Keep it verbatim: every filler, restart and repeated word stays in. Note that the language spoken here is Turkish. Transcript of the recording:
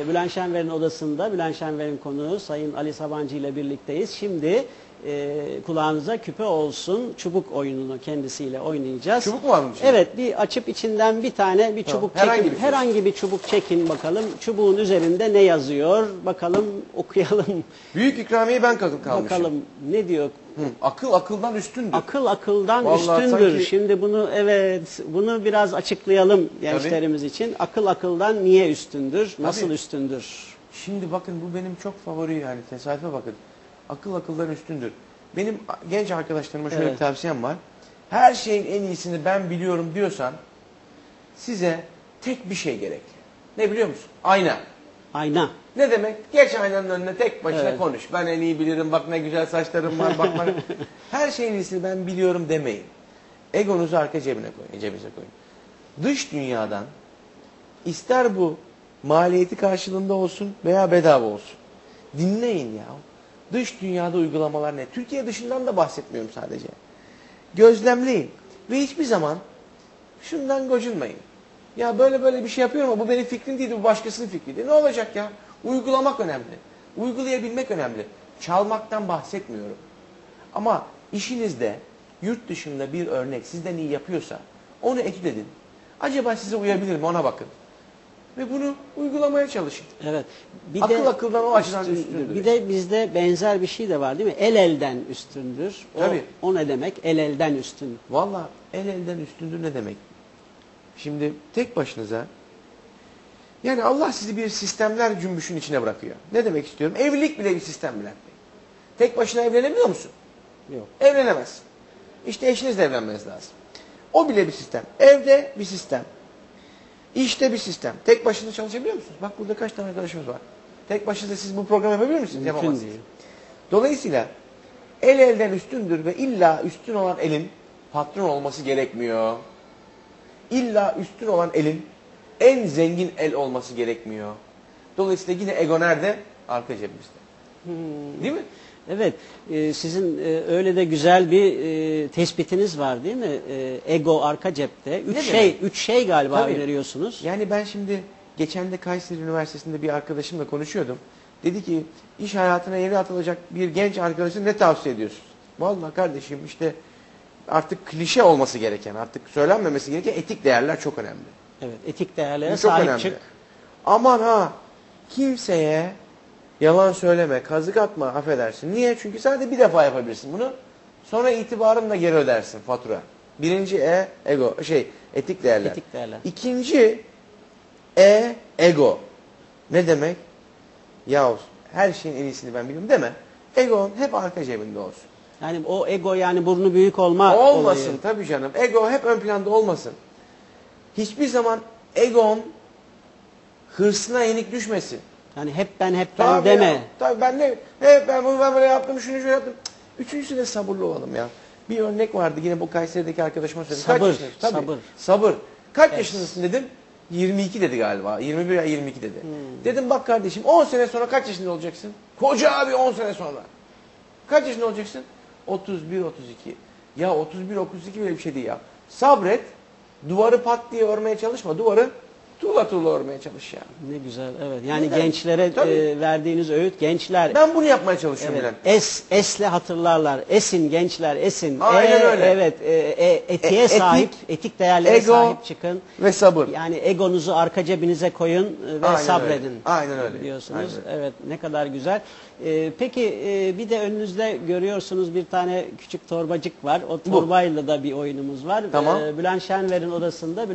e, Bülent Şenver'in odasında Bülent Şenver'in konuğu Sayın Ali Sabancı ile birlikteyiz. Şimdi e, kulağınıza küpe olsun çubuk oyununu kendisiyle oynayacağız. Çubuk mu var bunun içinde? Evet, bir açıp içinden bir tane bir çubuk Tamam, herhangi çekin. bir şey. Herhangi bir çubuk çekin bakalım. Çubuğun üzerinde ne yazıyor? Bakalım okuyalım. Büyük ikramiye ben kalmışım. Bakalım ne diyor? Hı, akıl akıldan üstündür. Akıl akıldan Vallahi üstündür. sanki- Şimdi bunu evet bunu biraz açıklayalım gençlerimiz için. Akıl akıldan niye üstündür? Nasıl Tabii. üstündür? Şimdi bakın bu benim çok favori yani tesadüfe bakın. Akıl akıldan üstündür. Benim genç arkadaşlarıma şöyle Evet. bir tavsiyem var. Her şeyin en iyisini ben biliyorum diyorsan size tek bir şey gerek. Ne biliyor musun? Ayna. Ayna. Ne demek? Geç aynanın önüne tek başına Evet. konuş. Ben en iyi bilirim. Bak ne güzel saçlarım var. Bak bana. Her şeyin iyisini ben biliyorum demeyin. Egonuzu arka cebine koyun, cebinize koyun. Dış dünyadan ister bu maliyeti karşılığında olsun veya bedava olsun. Dinleyin ya. Dış dünyada uygulamalar ne? Türkiye dışından da bahsetmiyorum sadece. Gözlemleyin. Ve hiçbir zaman şundan gocunmayın. Ya böyle böyle bir şey yapıyorum ama bu benim fikrim değil, bu başkasının fikriydi. Ne olacak ya? Uygulamak önemli. Uygulayabilmek önemli. Çalmaktan bahsetmiyorum. Ama işinizde yurt dışında bir örnek sizden iyi yapıyorsa onu etüt edin. Acaba size uyabilir mi ona bakın. Ve bunu uygulamaya çalışın. Evet. Bir Akıl de, akıldan o açıdan üstün- üstündür. Bir de bizde benzer bir şey de var değil mi? El elden üstündür. O, Tabii. o ne demek? El elden üstün. Valla el elden üstündür ne demek? Şimdi tek başınıza yani Allah sizi bir sistemler cümbüşün içine bırakıyor. Ne demek istiyorum? Evlilik bile bir sistem Bülent Bey. Tek başına evlenebiliyor musun? Yok. Evlenemezsin. İşte eşinizle evlenmeniz lazım. O bile bir sistem. Evde bir sistem. İşte bir sistem. Tek başına çalışabiliyor musunuz? Bak burada kaç tane arkadaşımız var. Tek başınıza siz bu programı yapabilir misiniz? Mümkün Yapamazsınız. değil. Dolayısıyla el elden üstündür ve illa üstün olan elin patron olması gerekmiyor. İlla üstün olan elin en zengin el olması gerekmiyor. Dolayısıyla yine ego nerede? Arka cebimizde. Hmm. Değil mi? Evet, e, sizin e, öyle de güzel bir e, tespitiniz var değil mi? E, ego arka cepte. Üç Ne şey, demek? üç şey galiba Tabii. öneriyorsunuz. Yani ben şimdi geçen de Kayseri Üniversitesi'nde bir arkadaşımla konuşuyordum. Dedi ki iş hayatına yeni atılacak bir genç arkadaşın ne tavsiye ediyorsun? Vallahi kardeşim işte artık klişe olması gereken, artık söylenmemesi gereken etik değerler çok önemli. Evet, etik değerlere Bu çok sahip önemli. çık. Aman ha kimseye yalan söyleme, kazık atma affedersin. Niye? Çünkü sadece bir defa yapabilirsin bunu. Sonra itibarınla geri ödersin fatura. Birinci E ego şey etik değerler. Etik değerler. İkinci E ego. Ne demek? Ya her şeyin en iyisini ben biliyorum deme. Egon hep arka cebinde olsun. Yani o ego yani burnu büyük olma Olmasın olayı. tabii canım. Ego hep ön planda olmasın. Hiçbir zaman egon hırsına yenik düşmesin. Yani hep ben hep ben Tabii deme. ya, tabii ben ne? Hep ben bunu ben böyle yaptım, şunu şöyle yaptım. Cık, Üçüncüsü de sabırlı olalım ya. Bir örnek vardı yine bu Kayseri'deki arkadaşıma söyledim. Sabır, Kaç yaşındasın? Tabii, sabır. Sabır. Kaç Evet. yaşındasın dedim. yirmi iki dedi galiba. yirmi bir ya yirmi iki dedi. Hmm. Dedim bak kardeşim on sene sonra kaç yaşında olacaksın? Koca abi on sene sonra. Kaç yaşında olacaksın? otuz bir otuz iki. Ya otuz bir otuz iki bile bir şey değil ya. Sabret. Duvarı pat diye örmeye çalışma. Duvarı tuğla tuğla örmeye çalış ya. Ne güzel evet. Yani Neden? gençlere Tabii. e, verdiğiniz öğüt gençler Ben bunu yapmaya çalışıyorum evet, Bülent. es esle hatırlarlar. Esin gençler esin. Aynen E, öyle. Evet, e, e, etiğe E, etik, sahip, etik değerlere ego sahip çıkın. Ve sabır. Yani egonuzu arka cebinize koyun e, ve Aynen sabredin. öyle. Aynen öyle. Biliyorsunuz. Aynen. Evet, ne kadar güzel. E, peki e, bir de önünüzde görüyorsunuz bir tane küçük torbacık var. O torbayla da bir oyunumuz var. Tamam. E, Bülent Şenver'in odasında